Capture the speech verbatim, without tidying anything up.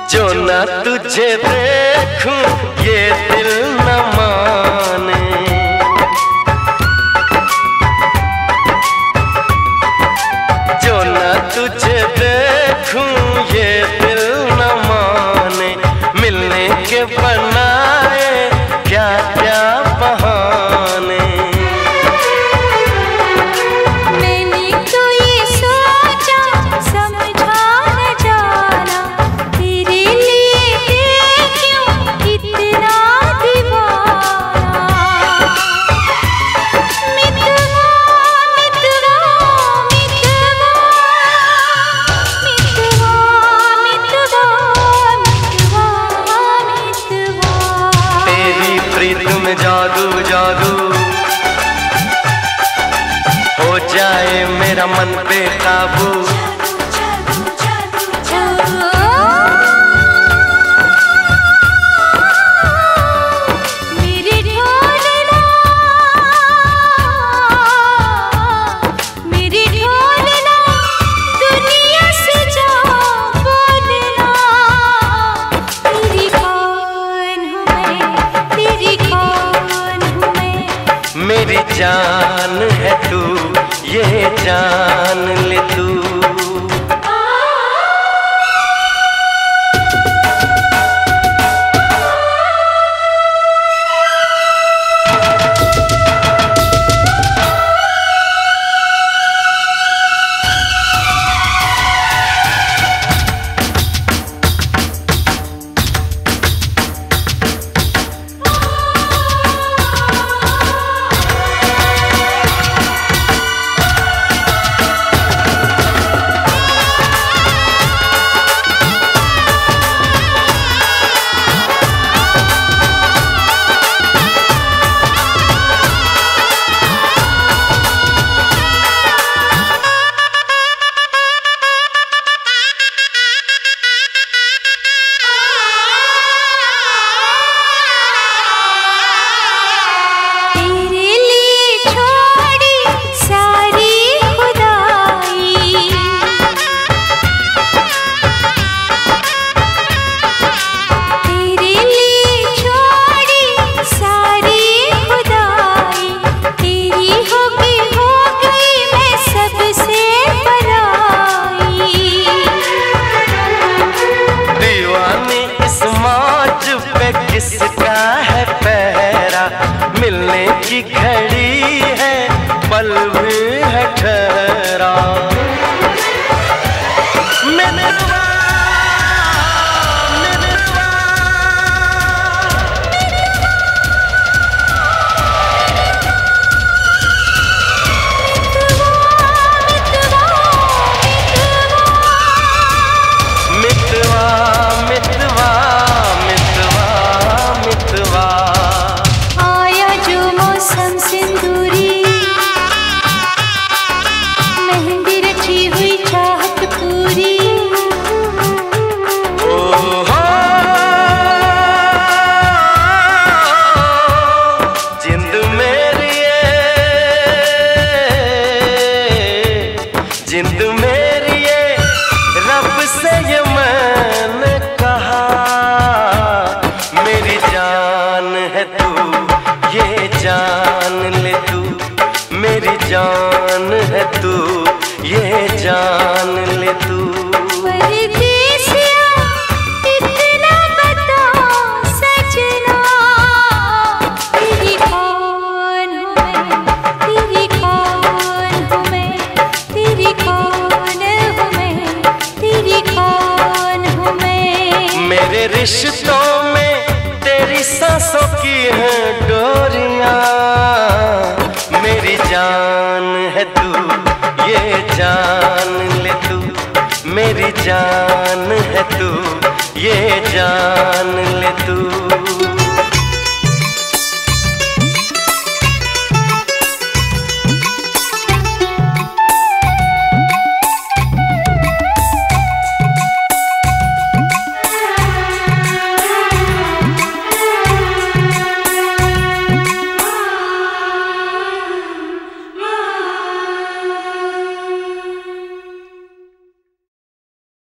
जो ना तुझे देखूं ये दिल न माने, जो ना तुझे देखूं ये दिल न माने। मिलने के बनाए क्या क्या बहाने। जादू जादू हो जाए मेरा मन बेकाबू। मेरे ढोलना मेरे ढोलना दुनिया से जा बोलना। तेरी कौन हूँ मैं, तेरी मेरी जान है तू, ये जान ले तू। किसका है पहरा, मिलने की घड़ी है पल भी है ठहरा। मितवा मितवा मितवा मितवा जिंद मेरी ये रब से ये मैंने कहा। मेरी जान है तू, ये जान ले तू। मेरी जान है तू, ये जान ले तू। मेरे रिश्तों में तेरी सांसों की है डोरियां। मेरी जान है तू, ये जान ले तू। मेरी जान है तू, ये जान ले तू।